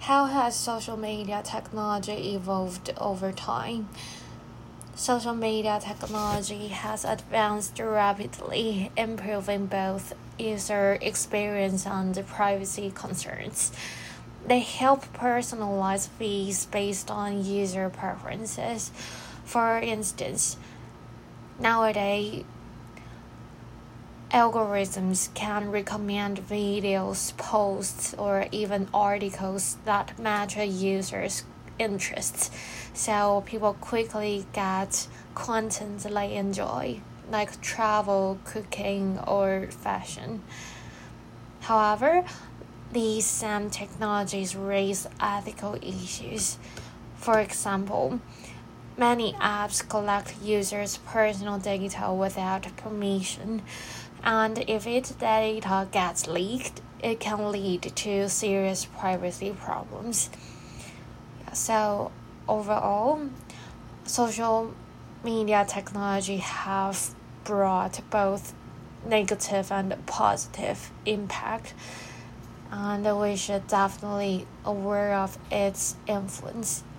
How has social media technology evolved over time? Social media technology has advanced rapidly, improving both user experience and privacy concerns. They help personalize feeds based on user preferences. For instance, nowadays, algorithms can recommend videos, posts, or even articles that match a user's interests, so people quickly get content they enjoy, like travel, cooking, or fashion. However, these same technologies raise ethical issues. For example, many apps collect users' personal data without permission, and if its data gets leaked, it can lead to serious privacy problems. So, overall, social media technology have brought both negative and positive impact, and we should definitely aware of its influence.